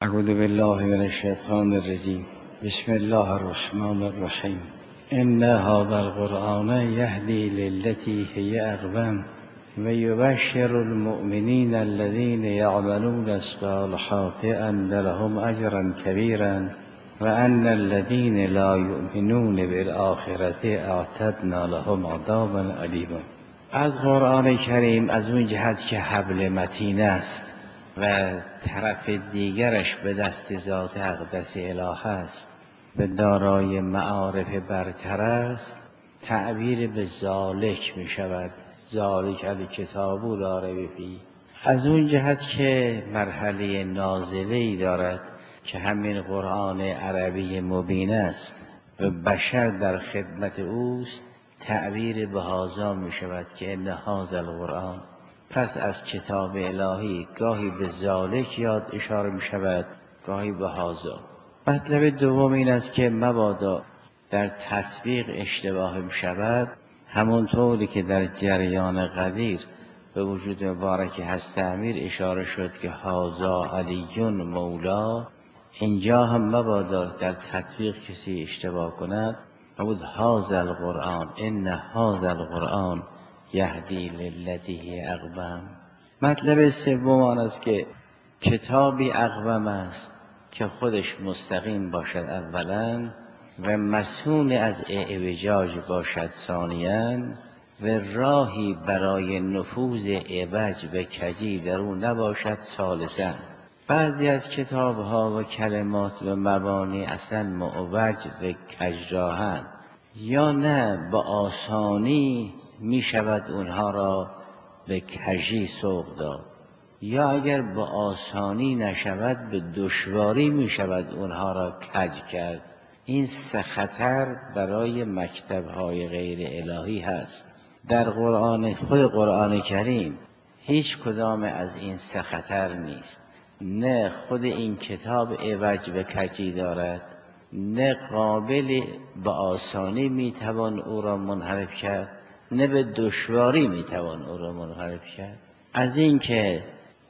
اعوذ بالله من الشیطان الرجیم. بسم الله الرحمن الرحیم. ان هذا القرآن یهدی للتی هی اقوم و یبشر المؤمنین الذین یعملون الصالحات ان لهم اجرا کبیرا و ان الذین لا یؤمنون بالآخرة اعتدنا لهم عذابا الیما. از قرآن کریم از اون جهت که حبل متین است و طرف دیگرش به دست ذات اقدس اله است و دارای معارف برتر است، تعبیر به ذالک می شود. ذالک الکتاب لا ریب فیه. از اون جهت که مرحله نازله‌ای دارد که همین قرآن عربی مبین است و بشر در خدمت اوست، تعبیر به هذا می شود که ان هذا القرآن. پس از کتاب الهی گاهی به ذالک یاد اشاره می شود، گاهی به هذا. مطلب دوم این است که مبادا در تطبیق اشتباه می شود، همونطوری که در جریان قدیر به وجود مبارک هست امیر اشاره شد که هذا علی مولا، اینجا هم مبادا در تطبیق کسی اشتباه کند. بود هذا القرآن، ان هذا القرآن یهدی للتی هی اقوم. مطلب سوم آن است که کتابی اقوم است که خودش مستقیم باشد اولا و مسئول از اعوجاج باشد ثانیاً و راهی برای نفوذ اعوج و کجی در او نباشد ثالثاً. بعضی از کتاب ها و کلمات و مبانی اصلا معوج و کجراهند، یا نه با آسانی می شود اونها را به کجی سوق داد، یا اگر با آسانی نشود به دشواری می شود اونها را کج کرد. این سه خطر برای مکتب‌های غیر الهی هست. در قرآن، خود قرآن کریم هیچ کدام از این سه خطر نیست. نه خود این کتاب عوج و کجی دارد، نه قابل به آسانی میتوان او را منحرف کرد، نه به دشواری میتوان او را منحرف کرد. از این که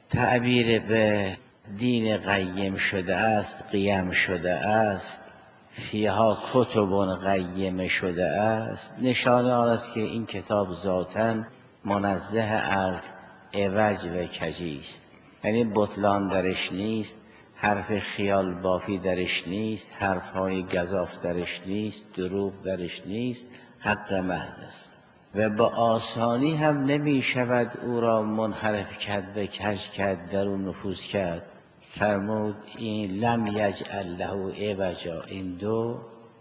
تعبیر به دین قیم شده است، قیم شده است، فیها کتب قیم شده است، نشانه آن است که این کتاب ذاتاً منزه از عوج و کجی است. یعنی بطلان درش نیست، حرف خیال بافی درش نیست، حرفهای گزاف درش نیست، دروغ درش نیست، حق محض است و با آسانی هم نمی شود او را منحرف کرد و کج کرد، در او نفوذ کرد. فرمود این لم یجعل له عوجا، این دو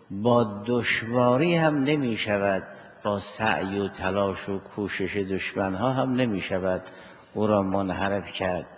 با دشواری هم نمی شود، با سعی و تلاش و کوشش دشمنها هم نمی شود او را منحرف کرد.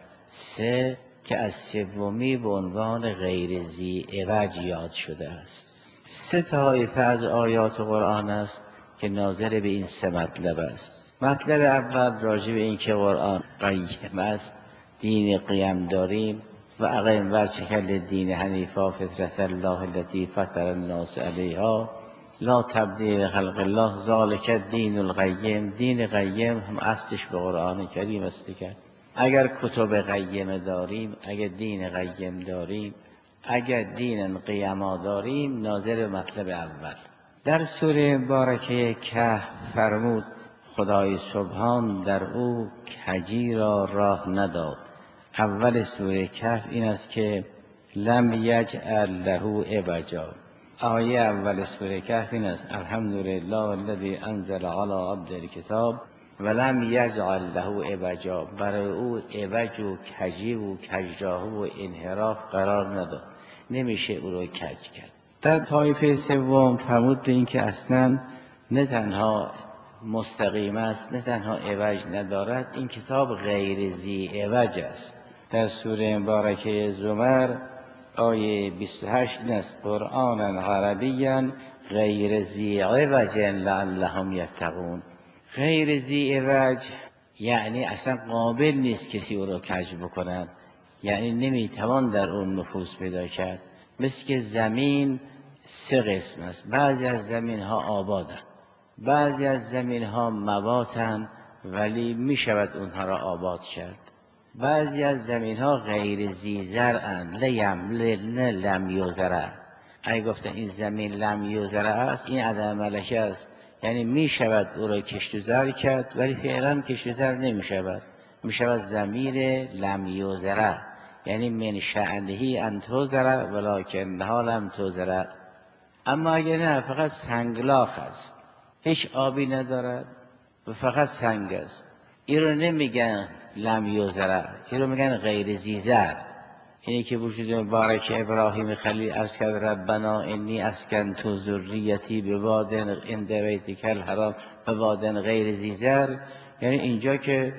سه که از سومی به عنوان غیر ذی عوج یاد شده است. سه طایفه از آیات قرآن است که ناظر به این سه مطلب است. مطلب اول راجع به این که قرآن قیم است، دین قیم داریم و اقیم وجهک دین حنیفا فطرت الله التي فطر الناس علیها لا تبدیل خلق الله ذلک الدین القیم. دین قیم هم اصلش به قرآن کریم است دیگر. اگر کتب قیمه داریم، اگر دین قیم داریم، اگر دین قیما داریم، ناظر به مطلب اول. در سوره مبارکه کهف فرمود خدای سبحان در او کجی را راه نداد. اول سوره کهف این است که لم یجعل له عوجا. آیه اول سوره کهف این است الحمدلله الذی انزل علی عبده الکتاب ولم یجعل له عوجا. برای او عوج و کجی و کجراهی و انحراف قرار نداد، نمیشه او رو کج کرد. در طایفه سوم فرمود به این که اصلا نه تنها مستقیم است، نه تنها عوج ندارد، این کتاب غیر ذی عوج است. در سوره مبارکه زمر آیه 28 این است قرآن عربیا غیر ذی عوج لعلهم یتقون. غیر ذی عوج یعنی اصلا قابل نیست کسی او را کج بکند، یعنی نمیتوان در اون نفوذ پیدا کرد. مثل که زمین سه قسم است، بعضی از زمین ها آبادند، بعضی از زمین ها مواتند ولی می شود اونها را آباد کرد، بعضی از زمین ها غیر زیزرعن، لم یوزرع. اگه گفتن این زمین لم یوزرع است، این عدم ملکه است، یعنی می شود او را کشت و زر کرد، ولی فعلا کشت و زر نمی شود، می شود ضمیر لم یوزرع، یعنی من شأنه ان توزرع ولکنها لم توزرع. اما اگر نه فقط سنگلاخ است، هیچ آبی ندارد و فقط سنگ است، این رو نمیگن لم یوزرع، این رو میگن غیر زیزر. اینی که وجود مبارک ابراهیم خلیل عرض کرد ربنا انی اسکنت ذریتی بواد عند بیتک الحرام بواد غیر زیزر، یعنی اینجا که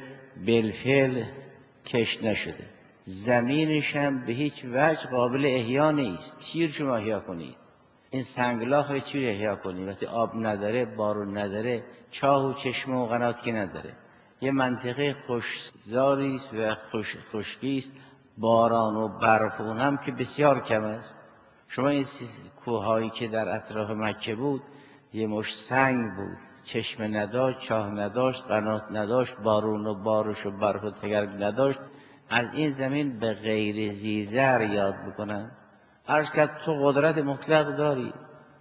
بالفعل کشت نشده، زمینش هم به هیچ وجه قابل احیا نیست. چیر شما احیا کنید؟ این سنگلاخ رو چیر احیا کنید وقتی آب نداره، بارون نداره، چاه و چشمه و قنات که نداره؟ یه منطقه خشکزاری است و خشکی است، باران و برف اون هم که بسیار کم است. شما این کوههایی که در اطراف مکه بود یه مش سنگ بود، چشمه نداشت، چاه نداشت، قنات نداشت، بارون و بارش و برف و تگرگ نداشت. از این زمین به غیر زیزر یاد بکنن. عرض کرد تو قدرت مطلق داری.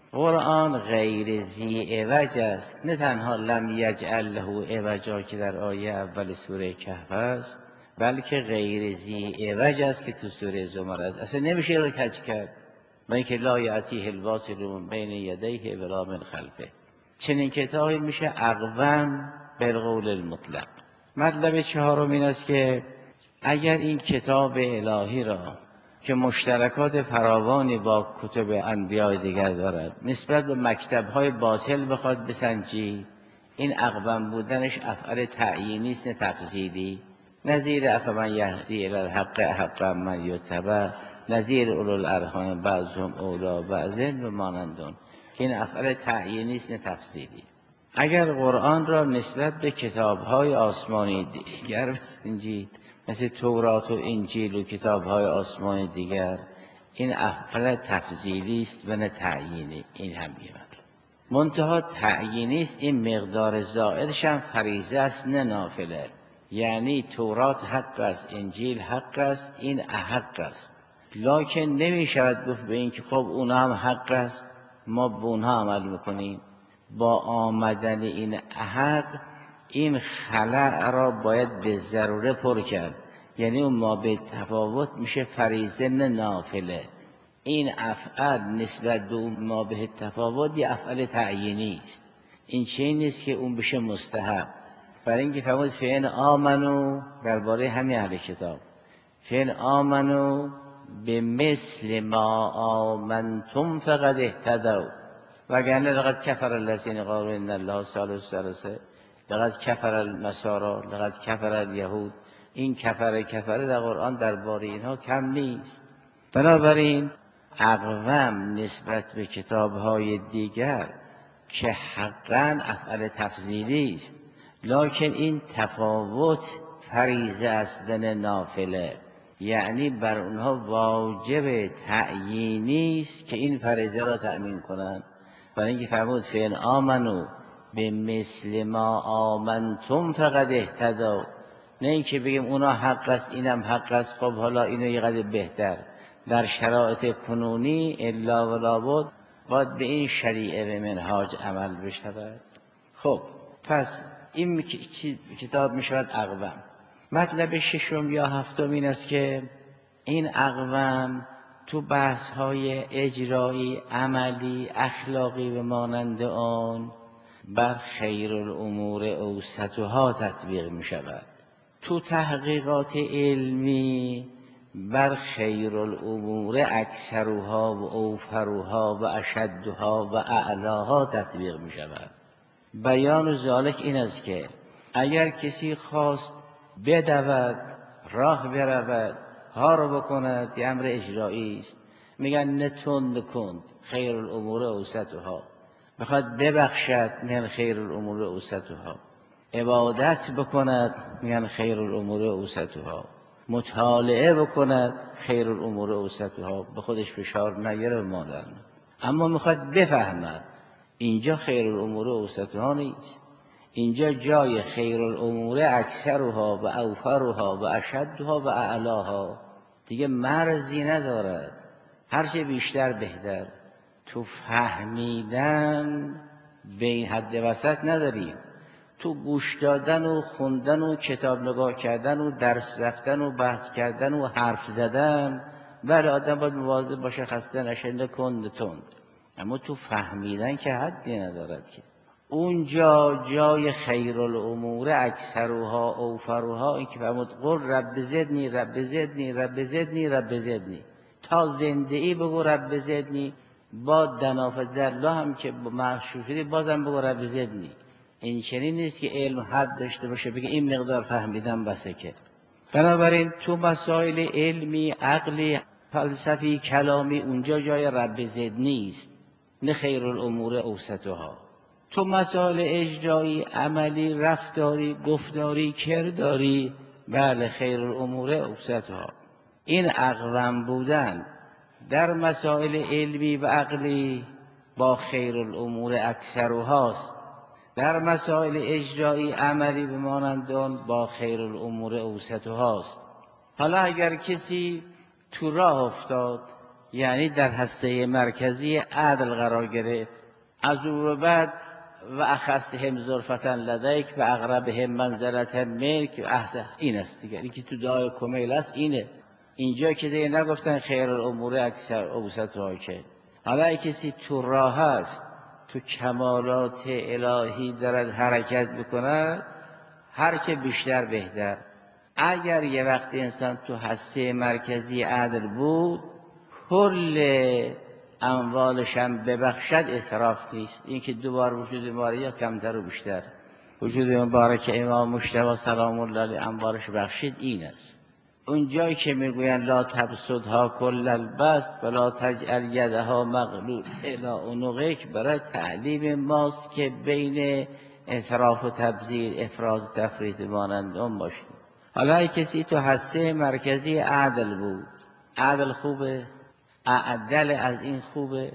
قرآن غیر زی عوج است، نه تنها لم یجعل له عوجا که در آیه اول سوره کهف است، بلکه غیر زی عوج است که تو سوره زمر است. اصلا نمیشه رو کج کرد، من که لا یأتیه الباطل من بین یدیه ولا من خلفه. چنین کتابی میشه اقوم بالقول المطلق. مطلب چهارم این است که اگر این کتاب الهی را که مشترکات فراوانی با کتب انبیاء دیگر دارد نسبت به مکتب‌های باطل بخواد بسنجی، این اقوم بودنش افعال تعیینی است نه تفضیلی. نظیر افمن یهدی الی الحق احق من یتبع نظیر اولو الارحام بعضهم اولی بعض و مانندون، که این افعال تعیینی است نه تفضیلی. اگر قرآن را نسبت به کتاب‌های آسمانی دیگر بسنجید مثل تورات و انجیل و کتاب‌های آسمانی دیگر، این افعال تفضیلی است و نه تعیینی. این هم میاد منتها تعیینی است، این مقدار زائدش هم فریضه است نه نافله. یعنی تورات حق است، انجیل حق است، این احق است، لکن نمی شود گفت به این که خب اونها هم حق است ما به اونها عمل میکنیم. با آمدن این احق این خلأ را باید به ضروره پر کرد، یعنی اون ما به تفاوت میشه فریضه نه نافله. این افعال نسبت به اون ما به تفاوت یه افعال تعیینی است، این چیزی نیست که اون بشه مستحب. برای اینکه فرمود فین آمنو درباره همین اهل کتاب، فین آمنو به مثل ما آمنتم فقد اهتدوا وگرنه لقد کفر الذین قالوا ان الله ثالث ثلاثه لقد کفر النصارى لقد کفر الیهود. این کفر در قرآن درباره اینها کم نیست. بنابراین اقوم نسبت به کتاب‌های دیگر که حقاً افعال تفضیلی است، لکن این تفاوت فریضه است و نه نافله، یعنی بر اونها واجب تعیینی است که این فریضه را تأمین کنند. برای اینکه فرمود فین آمنو به مثل ما آمنتم فقد اهتدوا، نه اینکه بگیم اونا حق است اینم حق است، خب حالا اینو یه قدر بهتر. در شرایط کنونی الا ولا بد باید به این شریعه و منهاج عمل بشود. خب پس این کتاب می شود اقوم. مطلب ششم یا هفتم این است که این اقوم تو بحث های اجرایی، عملی، اخلاقی و مانند آن بر خیر الامور اوسطها تطبیق می شود. تو تحقیقات علمی بر خیر الامور اکثرها و اوفرها و اشدها و اعلاها تطبیق می شود. بیان ذالک این است که اگر کسی خواست بدود، راه برود، کار بکند، یه امر اجرایی است، میگن نه تند کند خیر الامور اوسطها. بخواد ببخشد میگن خیر الامور اوسطها. عبادت بکند میگن خیر الامور اوسطها. مطالعه بکند خیر الامور اوسطها. به خودش فشار نگیره مادرم، اما میخواد بفهمد، اینجا خیر الامور اوسطها نیست. اینجا جای خیر الامور اکثرها و اوفرها و اشدها و اعلاها، دیگه مرزی ندارد، هرچه بیشتر بهتر. تو فهمیدن بین حد وسط نداریم، تو گوش دادن و خوندن و کتاب نگاه کردن و درس رفتن و بحث کردن و حرف زدن، بله آدم باید مواظب باشه خسته نشه نه کند تند، اما تو فهمیدن که حدی ندارد که. اونجا جای خیر الامور اکثرها اوفرها، این که فرمود قل رب زدنی رب زدنی رب زدنی رب زدنی، تا زنده ای بگو رب زدنی، با دنافه در الله هم که محشور شدی بازم بگو رب زدنی. این چنین نیست که علم حد داشته باشه بگه این مقدار فهمیدم بسه که. بنابراین تو مسائل علمی، عقلی، فلسفی، کلامی، اونجا جای رب زدنی است، نه خیر الامور اوسطها. تو مسائل اجرایی، عملی، رفتاری، گفتاری، کرداری، بله خیر الامور اوسطها. این اقوم بودن در مسائل علمی و عقلی با خیر الامور اکثرهاست، در مسائل اجرایی عملی بمانند آن با خیر الامور اوسطهاست. حالا اگر کسی تو راه افتاد، یعنی در هسته مرکزی عدل قرار گرفت، از او به بعد و اخصهم زلفة لدیک و اقربهم منزلة منک و احسن، این است دیگر، این که تو دعای کمیل است اینه. اینجا که دیگه نگفتن خیر الامور اکثر اوسطها که. حالا کسی تو راه است، تو کمالات الهی دارد حرکت بکند، هرچه بیشتر بهتر. اگر یه وقت انسان تو هسته مرکزی عدل بود، کل اموالش هم ببخشد اسراف نیست. این که دوبار وجود ماری یا کمتر و بیشتر، وجود مبارک امام مجتبی سلام الله علیه اموالش بخشید این است. اون جایی که میگوین لا تبسطها کل البسط ولا تجعل یدها مغلول الی عنقک، برای تعلیم ماست که بین اسراف و تبذیر، افراط و تفریط مانند اون باشیم. حالا کسی تو هسته مرکزی عدل بود، عدل خوبه، اعدل از این خوبه،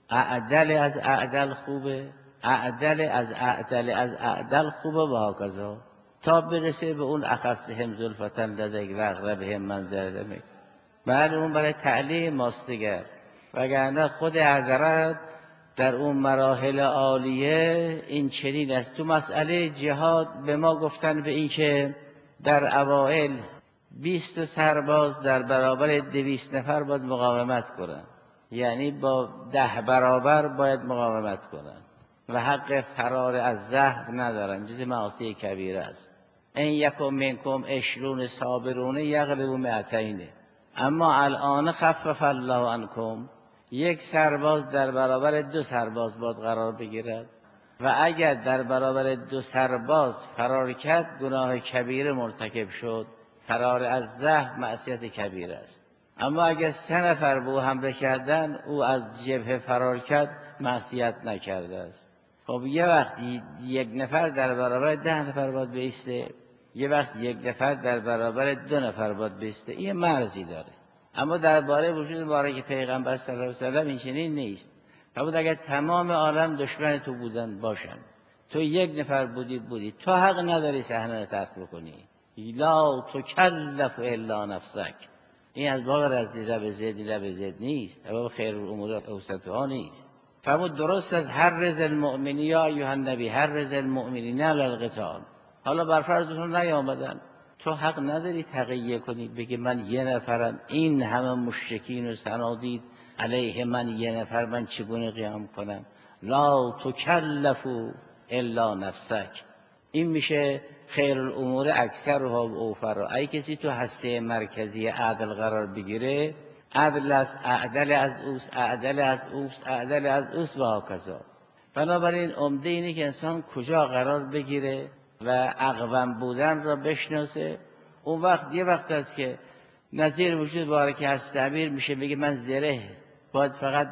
اعدل از اعدل خوبه، اعدل از اعدل از اعدل خوبه و هاکذا، تا برسه به اون اخصهم زلفة لدیک و اقربهم منزلة منک. بله اون برای تعلیم ماست دیگر، وگرنه خود حضرت در اون مراحل عالیه این چنین است. تو مسئله جهاد به ما گفتن به این که در اوائل 20 سرباز در برابر 200 نفر باید مقاومت کنن، یعنی با 10 برابر باید مقاومت کنن و حق فرار از زهر ندارن، جز معاصی کبیره است. این یکم منکم 20 صابرون یغلبوا 200. اما الان خفف الله عنکم، 1 سرباز در برابر 2 سرباز باید قرار بگیرد و اگر در برابر 2 سرباز فرار کرد گناه کبیره مرتکب شد، فرار از زهر معصیت کبیره است. اما اگر 3 نفر به او حمله کردن، او از جبهه فرار کرد، معصیت نکرده است. خب یه وقت 1 نفر در برابر 10 نفر باید بایسته، یه وقت 1 نفر در برابر 2 نفر باید بایسته، این مرزی داره. اما درباره وجود مبارک پیغمبر صلی الله علیه و سلم این چنین نیست. فرمود اگر تمام عالم دشمن تو بودن باشن، تو 1 نفر بودی، تو حق نداری صحنه ترک بکنی. لا تکلف الا نفسک. این از باب رزدی رب زد نیست، از باب خیر الامور اوسطها نیست. فرمود درست از حرز المؤمنین یا ایها النبی حرز المؤمنین علی القتال. حالا بر فرضشون نیامدن، تو حق نداری تقیه کنی بگی من 1 نفرم، این همه مشرکین و صنادید علیه من 1 نفر، من چگونه قیام کنم؟ لا تکلف الا نفسک. این میشه خیر الامور اکثرها و اوفرها. ای کسی تو هسته مرکزی عدل قرار بگیره، عدل از اعدل از اوس، اعدل از اوس، اعدل از اوس و هاکذا. بنابراین عمده اینه که انسان کجا قرار بگیره و اقوم بودن را بشناسه. اون وقت یه وقت است که نظیر وجود مبارک هست تعبیر میشه بگه من زره باید فقط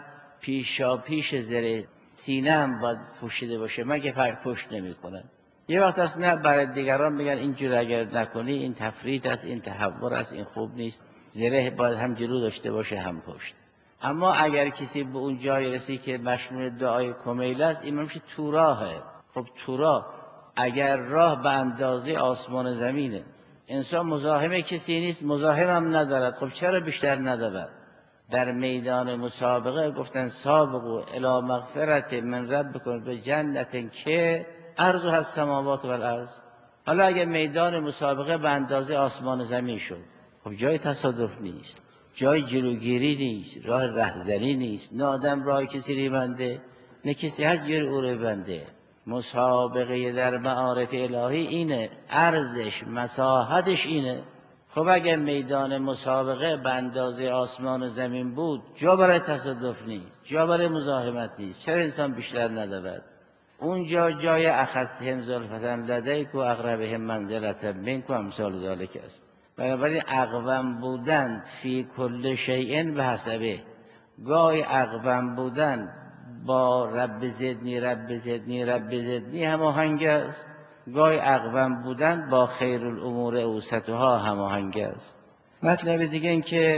پیش زره سینه هم باید پوشیده باشه، من که پشت نمی کنم. یه وقت است نه برای دیگران میگن اینجور اگر نکنی این تفرید است، این تحور است، این خوب نیست، زره باید هم جلو داشته باشه هم پشت. اما اگر کسی به اون جای رسی که مشمول دعای کمیل است، این میشه تو راهه. خب تو راه اگر راه به اندازه آسمان و زمینه، انسان مزاحم کسی نیست، مزاحم هم ندارد، خب چرا بیشتر ندارد؟ در میدان مسابقه گفتن سابقوا الی مغفرت من ربکم به جنت که عرضها السماوات و الارض. حالا اگر میدان مسابقه به اندازه آسمان و زمین شد، خب جای تصادف نیست، جای جلوگیری نیست، راه رهزنی نیست، نه آدم راه کسی رو بنده، نه کسی هست جلوی او رو بنده. مسابقه در معارف الهی اینه، عرضش مساحتش اینه. خب اگر میدان مسابقه به اندازه آسمان و زمین بود، جا برای تصادف نیست، جا برای مزاحمت نیست، چرا انسان بیشتر ندارد؟ اونجا جای اخصهم زلفة لدیک و اقربهم منزلة منک و امثال ذالک است. بنابراین اقوم بودن فی کل شیء به حسبه، گاهی اقوم بودن با رب زدنی رب زدنی رب زدنی هماهنگ است، گاهی اقوم بودن با خیر الامور اوسطها هماهنگ است. مطلب دیگه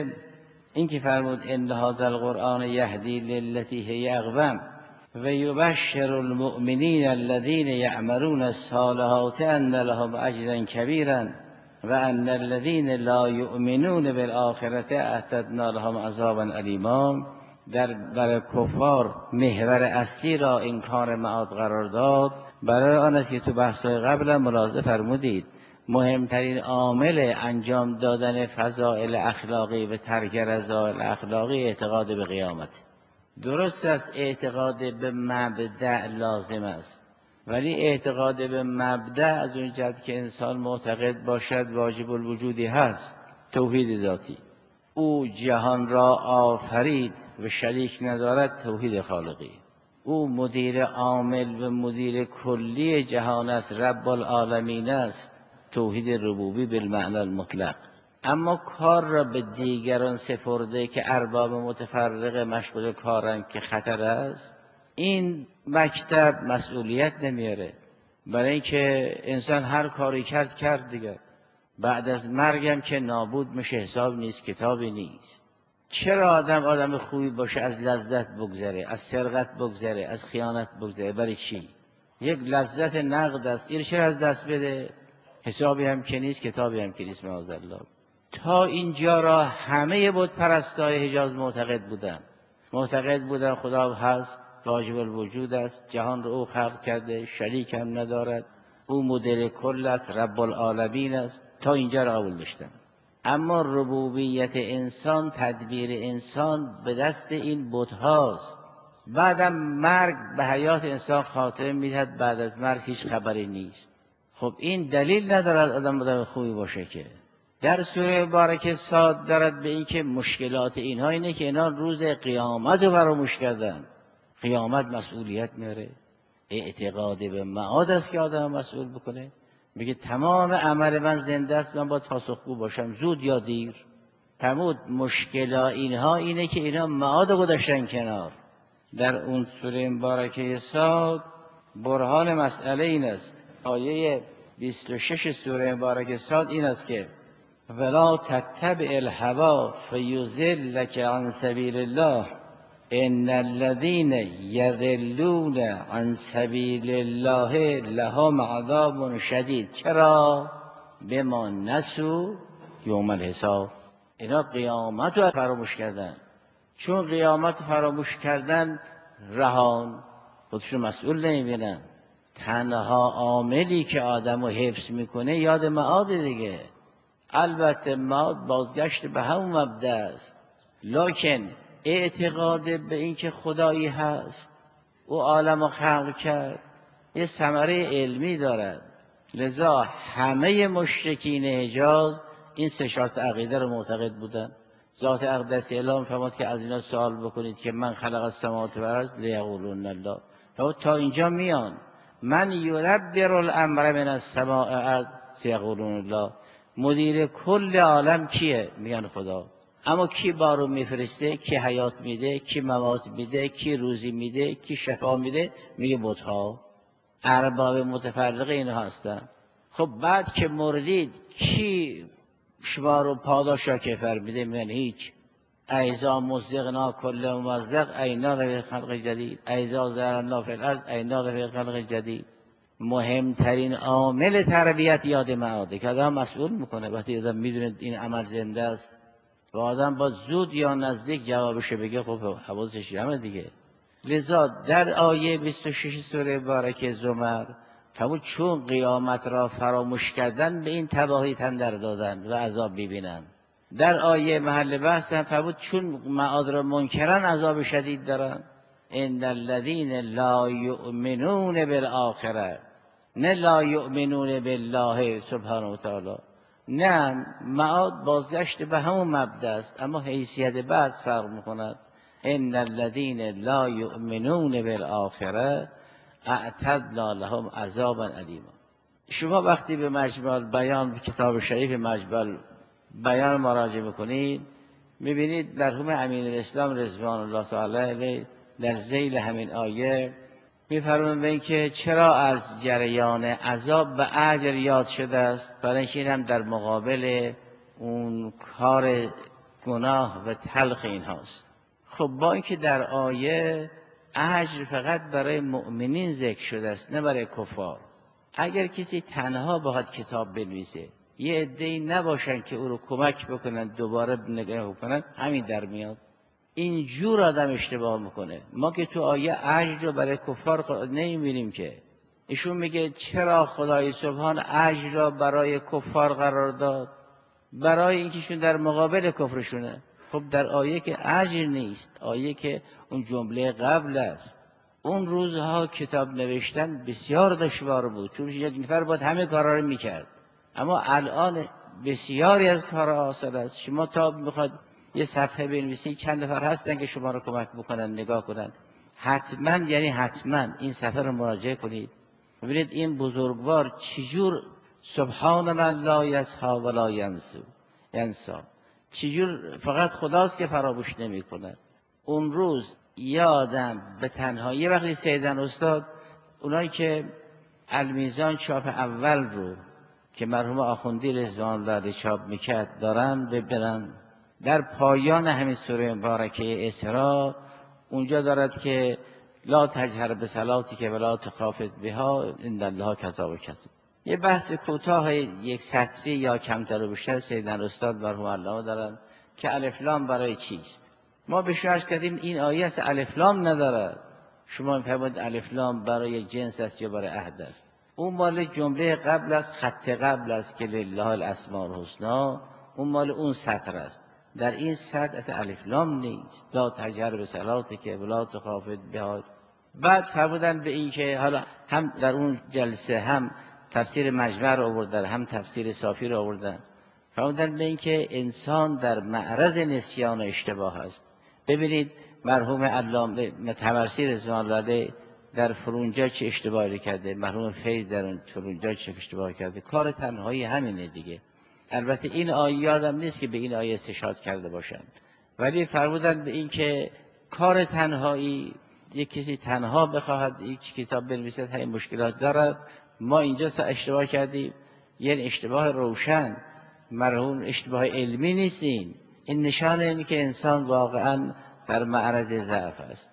این که فرمود ان هذا القرآن یهدی للتی هی اقوم و یبشر المؤمنین الذین یعملون الصالحات ان لهم اجرا کبیرا و ان الذین لا یؤمنون بالآخرة اعتدنا لهم عذابا الیما. برای کفار محور اصلی را انکار معاد قرار داد. برای آن است که تو بحث‌های قبل ملاحظه فرمودید مهمترین عامل انجام دادن فضائل اخلاقی و ترک رذائل اخلاقی اعتقاد به قیامت. درست است اعتقاد به مبدأ لازم است، ولی اعتقاد به مبدأ از اون جهت که انسان معتقد باشد واجب الوجودی هست. توحید ذاتی، او جهان را آفرید و شریک ندارد، توحید خالقی. او مدیر عامل و مدیر کلی جهان است، رب العالمین است، توحید ربوبی بالمعنی المطلق. اما کار را به دیگران سپرده که ارباب متفرق مشغول کارند که خطر است، این مکتب مسئولیت نمیاره. برای اینکه انسان هر کاری کرد دیگه، بعد از مرگم که نابود میشه، حساب نیست، کتابی نیست. چرا آدم خوبی باشه از لذت بگذره، از سرقت بگذره، از خیانت بگذره؟ برای چی؟ یک لذت نقد است، این چرا از دست بده؟ حسابی هم که نیست، کتابی هم که نیست. معاذالله. تا اینجا را همه بت پرستای حجاز معتقد بودن خدا هست، واجب الوجود است، جهان رو او خلق کرده، شریک هم ندارد، او مدیر کل است، رب العالمین است. تا اینجا را قبول داشتن. اما ربوبیت انسان، تدبیر انسان به دست این بت هاست. بعدم مرگ به حیات انسان خاتمه میدهد، بعد از مرگ هیچ خبری نیست. خب این دلیل ندارد آدم خوبی باشه که. در سوره مبارکه صاد دارد به این که مشکلات اینها اینه که اینا روز قیامت رو فراموش کردن. قیامت مسئولیت میاره، اعتقاد به معاد است که آدم مسئول بکنه. میگه تمام عمل من زنده است، من باید پاسخگو باشم زود یا دیر. فرمود مشکلات اینها اینه که اینا معاد رو گذاشتن کنار. در اون سوره مبارکه صاد برهان مسئله این است. آیه 26 سوره مبارکه صاد این است که ولا تتبع الهوا فیضلک عن سبیل الله ان الذين یضلون عن سبیل الله لهم عذاب شدید. چرا؟ بما نسوا یوم الحساب. اینا قیامت رو فراموش کردن. چون قیامت فراموش کردن، رهان خودشون مسئول نمیبینن. تنها عاملی که آدم رو حفظ میکنه یاد معاد دیگه. البته معاد بازگشت به همون مبدأ است، لکن اعتقاد به این که خدایی هست، او عالم رو خلق کرد، یه ثمره علمی دارد. لذا همه مشرکین حجاز این سه شرط عقیده رو معتقد بودن. ذات اقدس اعلام فرمود که از اینا سوال بکنید که من خلق السماوات و الارض لیقولون الله. تا اینجا میان من یدبر الامر من السماء الارض سیقولون الله. مدیر کل عالم کیه؟ میگن خدا. اما کی بارو میفرسته، کی حیات میده، کی ممات میده، کی روزی میده، کی شفا میده؟ میگه بت‌ها. ارباب متفرقه اینها هستن. خب بعد که مردید کی شما رو پاداش یا کفر میده؟ میگن هیچ. ایزا مزقنا کل ممزق اینا رو خلق جدید، ایزا زرنا فی الارض اینا رو خلق جدید. مهمترین عامل تربیت یاد معاده که آدم مسئول میکنه. وقتی آدم میدونه این عمل زنده است و آدم با زود یا نزدیک جوابش بگه، خب حواسش جمعه دیگه. لذا در آیه 26 سوره بارکه زمر فرمود چون قیامت را فراموش کردن به این تباهی تن در دادن و عذاب ببینن. در آیه محل بحث هم فرمود چون معاد را منکرن عذاب شدید دارن. ان الذین لا یؤمنون بالآخره، نه لا یؤمنون بالله سبحانه و تعالی. نه، معاد بازگشت به همون مبدا است، اما حیثیت بحث فرق میکند. ان الذین لا یؤمنون بالآخره اعتدنا لهم عذابا الیما. شما وقتی به مجمع البیان، به کتاب شریف مجمع البیان مراجعه میکنید، میبینید مرحوم امین الاسلام رضوان الله تعالی علیه در ذیل همین آیه میفرمایند که چرا از جریان عذاب و اجر یاد شده است؟ برای اینکه این هم در مقابل اون کار گناه و تلخ این هاست. خب با اینکه در آیه اجر فقط برای مؤمنین ذکر شده است، نه برای کفار. اگر کسی تنها بخواد کتاب بنویسه، یه عده‌ای نباشن که او رو کمک بکنن دوباره نگاه بکنن، همین در میاد. اینجور آدم اشتباه میکنه. ما که تو آیه اجر رو برای کفار نمیبینیم که. ایشون میگه چرا خدای سبحان اجر را برای کفار قرار داد؟ برای اینکهشون در مقابل کفرشونه. خب در آیه که اجر نیست، آیه که اون جمله قبل است. اون روزها کتاب نوشتن بسیار دشوار بود، چون یک نفر باید همه کارا رو میکرد. اما الان بسیاری از کارها آسان است. شما تا میخواد یه صفحه بنویسید، چند نفر هستن که شما رو کمک بکنن، نگاه کنن. حتما، یعنی حتما این صفحه رو مراجعه کنید. ببینید این بزرگوار چجور سبحان من لا یسها ولا ینسا، چجور فقط خداست که فراموش نمی کند. اون روز یادم به تنهایی وقتی سیدن استاد اونایی که المیزان چاپ اول رو که مرحوم آخوندی رضوان الله علیه چاپ میکرد دارن ببرن، در پایان همین سوره مبارکه اسراء اونجا دارد که لا تجهر بصلاتک ولا تخافت بها ان الله کذا و کذا. یه بحث کوتاه یک سطری یا کمتر و بیشتر سیدن استاد مرحوم علامه دارن که الف لام برای چیست. ما به شرح کردیم این آیه است الف لام ندارد. شما میفهمید الف لام برای یک جنس است یا برای عهد است. اون مال جمله قبل است، خط قبل است که لله الاسماء الحسنا، اون مال اون سطر است. در این سطر اصلا الف لام نیست. لا تجهر بصلاتک ولا تخافت بها. بعد فرمودن به این که حالا هم در اون جلسه هم تفسیر مجمع رو آوردن، هم تفسیر صافی رو آوردن. فرمودن به این که انسان در معرض نسیان و اشتباه است. ببینید مرحوم علامه طبرسی رضوان الله علیه در فرونجا چه اشتباهی کرده، مرحوم فیض در اون فرونجا چه اشتباهی کرده. کار تنهایی همینه دیگه. البته این آیه یادم نیست که به این آیه استشهاد کرده باشن، ولی فرمودن به این که کار تنهایی، یک کسی تنها بخواهد یک کتاب بنویسد همین مشکلات دارد. ما اینجا اشتباه کردیم، یعنی اشتباه روشن، مرحوم اشتباه علمی نیستین. این نشانه اینه که انسان واقعا در معرض ضعف است.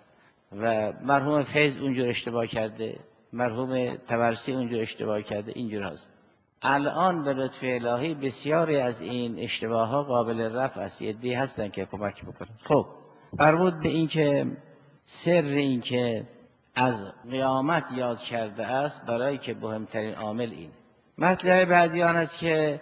و مرحوم فیض اونجور اشتباه کرده، مرحوم طبرسی اونجور اشتباه کرده، اینجور هست. الان به لطف الهی بسیاری از این اشتباه ها قابل رفع است، عده‌ای هستن که کمک بکنن. خب فرمود به این که سر این که از قیامت یاد کرده است برای که مهمترین عامل این. مطلب بعدی آن است که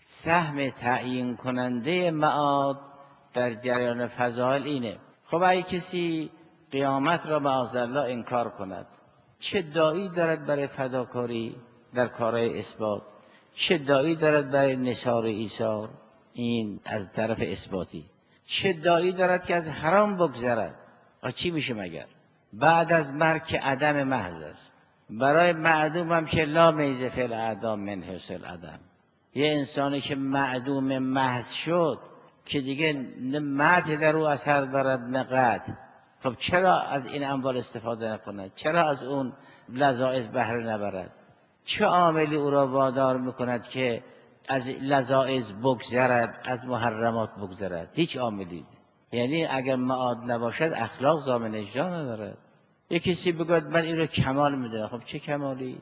سهم تعیین کننده معاد در جریان فضائل اینه. خب اگه کسی قیامت را معاذالله انکار کند، چه داعی دارد برای فداکاری در کارهای اثبات؟ چه داعی دارد برای نثار ایثار؟ این از طرف اثباتی. چه داعی دارد که از حرام بگذرد؟ چی میشه مگر؟ بعد از مرگ که عدم محض است. برای معدوم هم که لا میزه فی الاعدام من حیث العدم. یه انسانی که معدوم محض شد که دیگه نه مدح در او اثر دارد نه قطع. خب چرا از این اموال استفاده نکند؟ چرا از اون لذائذ بهره نبرد؟ چه عاملی او را وادار میکند که از لذائذ بگذرد، از محرمات بگذرد؟ هیچ عاملی. یعنی اگر معاد نباشد اخلاق ضامن اجرا ندارد. یک کسی بگوید من این رو کمال میدونم، خب چه کمالی؟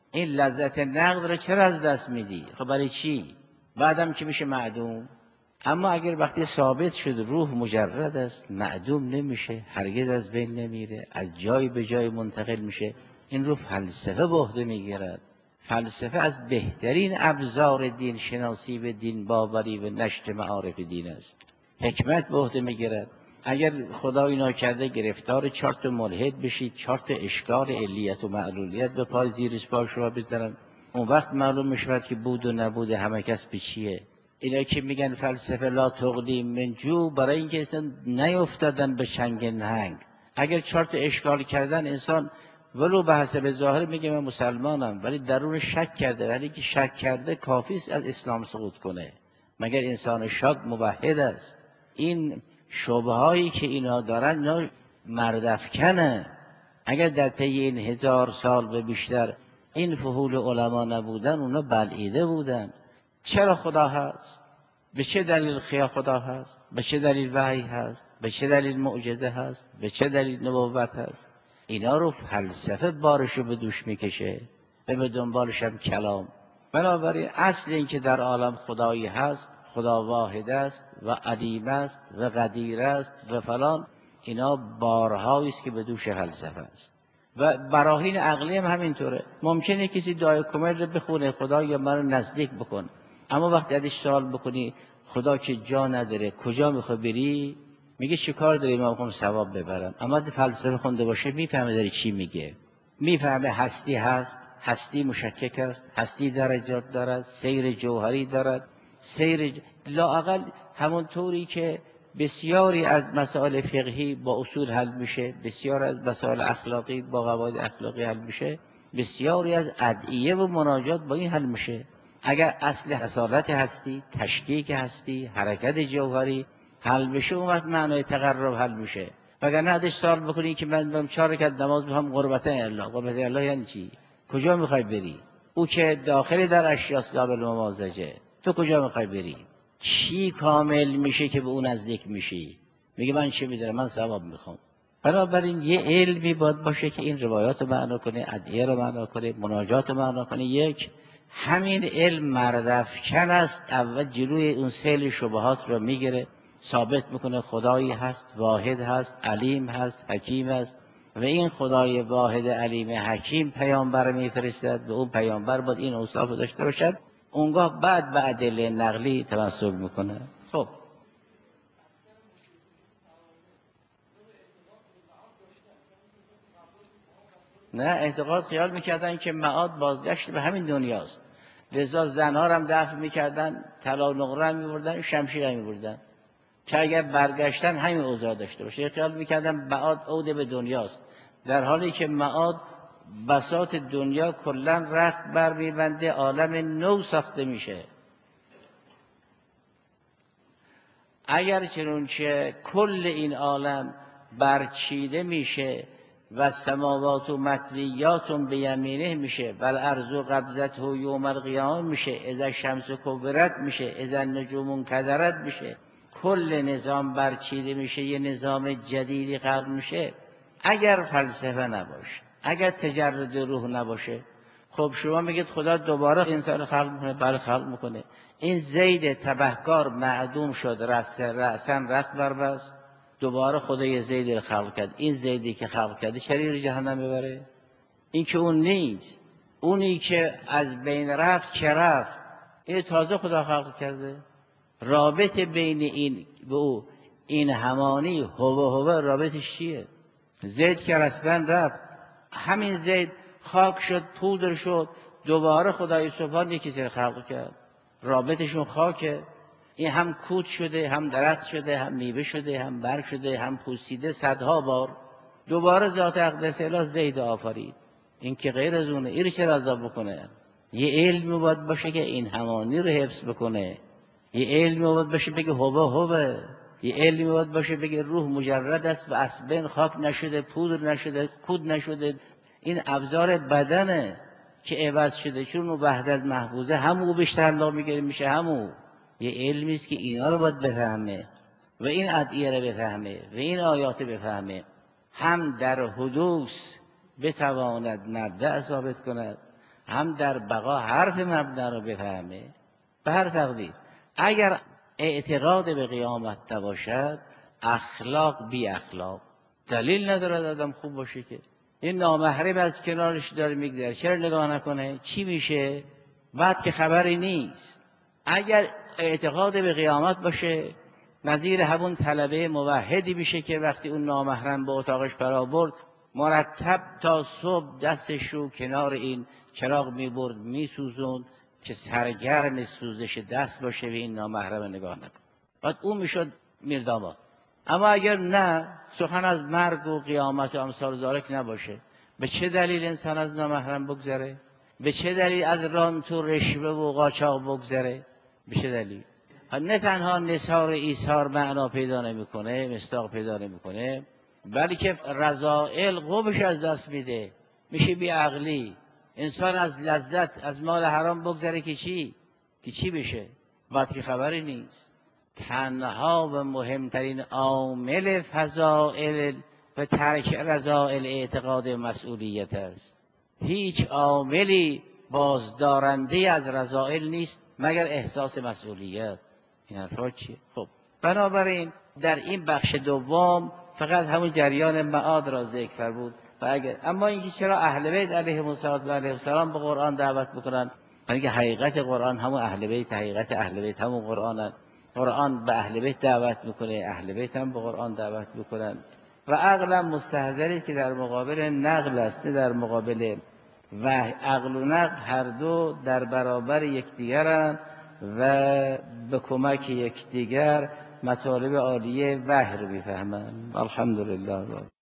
این لذت نقد رو چرا از دست میدی؟ خب برای چی؟ بعدم که میشه معدوم. اما اگر وقتی ثابت شد روح مجرد است، معدوم نمیشه، هرگز از بین نمیره، از جای به جای منتقل میشه، این رو فلسفه به عهده میگیرد. فلسفه از بهترین ابزار دین شناسی و دین باوری و نشر معارف دین است. حکمت به عهده میگیرد. اگر خدای ناکرده گرفتار 4 تا ملحد بشید، 4 تا اشکال علیت و معلولیت به پای زیرش پا شما بذارن، اون وقت معلوم میشود که بود و نبود همه کس به چیه. اینا که میگن فلسفه لا تغنی من جوع، برای اینکه اصلا نیفتادن به چنگ نهنگ. اگر 4 تا اشکال کردن، انسان ولو به حسب ظاهر میگه من مسلمانم، ولی درون شک کرده، ولی که شک کرده کافی است از اسلام سقوط کنه، مگر انسان شاد موحد است. این شبه هایی که اینا دارن، اینا مردافکنه. اگر در طی این 1000 سال به بیشتر این فحول علما نبودن، اونا بلعیده بودن. چرا خدا هست؟ به چه دلیل خدا هست؟ به چه دلیل وحی هست؟ به چه دلیل معجزه هست؟ به چه دلیل نبوت هست؟ اینا رو فلسفه بارشو به دوش میکشه و به دنبالش هم کلام. بنابراین اصل این که در عالم خدایی هست، خدا واحد است و عدیم است و قدیر است و فلان، اینا بارهایی است که به دوش فلسفه است. و براهین عقلی هم همینطوره. ممکنه کسی دعای کمیل رو بخونه، خدا یا من رو نزدیک بکن، اما وقتی ازش سوال بکنی خدا که جا نداره کجا میخوای بری، میگه چه کار داری؟ من میخوام ثواب ببرم. اما فلسفه خونده باشه میفهمه داره چی میگه. میفهمه هستی هست، هستی مشکک است، هستی درجات دارد، سیر جوهری دارد، لااقل همون طوری که بسیاری از مسائل فقهی با اصول حل میشه، بسیار از مسائل اخلاقی با قواعد اخلاقی حل میشه، بسیاری از ادعیه و مناجات با این حل میشه. اگر اصل اصالت هستی، تشکیک هستی، حرکت جوهری حل بشه، اون وقت معنای تقرب حل میشه. وگرنه ازش سوال بکنی که من 4 رکعت نماز میخوام قربت الله، قربت الله یعنی چی؟ کجا میخوای بری؟ او که داخلی در اشیاء لا بالممازجه، تو کجا میخوای بری؟ چی کامل میشه که به اون نزدیک میشی؟ میگه من چه میدونم، من ثواب میخوام. بنابراین یه علمی باید باشه که این روایات رو معنا کنه، ادعیه رو معنا کنه، مناجات رو معنا کنه. یک، همین علم مردافکن است، اول جلوی اون سیل شبهات رو میگیره، ثابت میکنه خدایی هست، واحد هست، علیم هست، حکیم است و این خدای واحد علیم حکیم پیامبر میفرستد و اون پیامبر باید این اوصاف داشته باشد. اونگاه بعد به ادله نقلی توسل میکنه. خب نه، اعتقاد خیال میکردن که معاد بازگشت به همین دنیاست، لذا زنها هم دفن میکردن، طلا و نقره هم میبردن، شمشیر هم میبردن که اگر برگشتن همین اوضاع داشته باشه. خیال میکردن معاد عود به دنیاست، در حالی که معاد بساط دنیا کلا رخت بر میبنده، عالم نو ساخته میشه. اگر چنانچه کل این عالم برچیده میشه و سماوات و مطویات به یمینه میشه، بل ارض و قبضت و یوم القیامه میشه، اذا شمس کبرت میشه، اذا نجوم کدرت میشه، کل نظام برچیده میشه، یه نظام جدیدی خلق میشه. اگر فلسفه نباشه، اگر تجرد روح نباشه، خب شما میگید خدا دوباره انسان خلق میکنه. بله خلق میکنه. این زید تبهکار معدوم شد، رأسن رخت بربست، دوباره خدا یه زیدی رو خلق کرد. این زیدی که خلق کرده شریر جهنم ببره؟ این که اون نیست، اونی که از بین رفت که رفت، این تازه خدا خلق کرده. رابط بین این و او، این همانی هو رابطش چیه؟ زید که رسما رفت، همین زید خاک شد، پودر شد، دوباره خدای سبحان یکی سر خلق کرد. رابطشون خاکه. این هم کود شده، هم درخت شده، هم میوه شده، هم برگ شده، هم پوسیده 100ها بار. دوباره ذات اقدس اله زید آفرید. این که غیر از اونه، این چرا عذاب بکنه؟ یه علمی باید باشه که این همانی رو حفظ بکنه. یه علمی باید باشه بگه هوه. یه علمی باید باشه بگه روح مجرد است و اصلا خاک نشده، پودر نشده، کود نشده. این ابزار بدنه که عوض شده، چون وحدت محفوظه همو بیشتر لا میگیره میشه همو. یه علمی است که اینا رو باید بفهمه و این ادعیه رو بفهمه و این آیات بفهمه، هم در حدوث بتواند مبدأ ثابت کند، هم در بقا حرف مبنا رو بفهمه. به هر تقدیر اگر اعتقاد به قیامت نباشد، اخلاق بی اخلاق، دلیل ندارد آدم خوب باشه که. این نامحرم از کنارش داره میگذره، چرا نگاه نکنه؟ چی میشه بعد که خبری نیست؟ اگر اعتقاد به قیامت باشه، نظیر همون طلبه موحدی میشه که وقتی اون نامحرم به اتاقش برآورد، مرتب تا صبح دستش رو کنار این چراغ میبرد میسوزوند که سرگرم سوزش دست باشه و این نامحرم نگاه نکن. بعد اون میشد میرداماد. اما اگر نه، سخن از مرگ و قیامت و امثال ذالک نباشه، به چه دلیل انسان از نامحرم بگذره؟ به چه دلیل از رانت و رشوه و قاچاق بگذره؟ به چه دلیل؟ نه تنها نثار ایثار معنا پیدا نمیکنه، مصداق پیدا نمیکنه، بلکه رذائل قومش از دست میده، میشه بی عقلی. انسان از لذت از مال حرام بگذره که چی بشه؟ بعد که خبری نیست. تنها و مهمترین عامل فضائل و ترک رذائل اعتقاد مسئولیت است. هیچ عاملی بازدارنده از رذائل نیست مگر احساس مسئولیت. این حرفا چیه؟ خب بنابراین در این بخش دوم فقط همون جریان معاد را ذکر فرمود. اما اینکه چرا اهل بیت علیهم السلام به قرآن دعوت بکنن؟ اینکه حقیقت قرآن همون اهل بیت، حقیقت اهل بیت همون قرآن. قرآن به اهل بیت دعوت میکنه، اهل بیت هم به قرآن دعوت میکنن. و عقل مستحضری که در مقابل نقل است، نه در مقابل وحی. عقل و نقل هر دو در برابر یکدیگرند و به کمک یکدیگر مطالب عالیه وحی رو میفهمند. الحمدلله.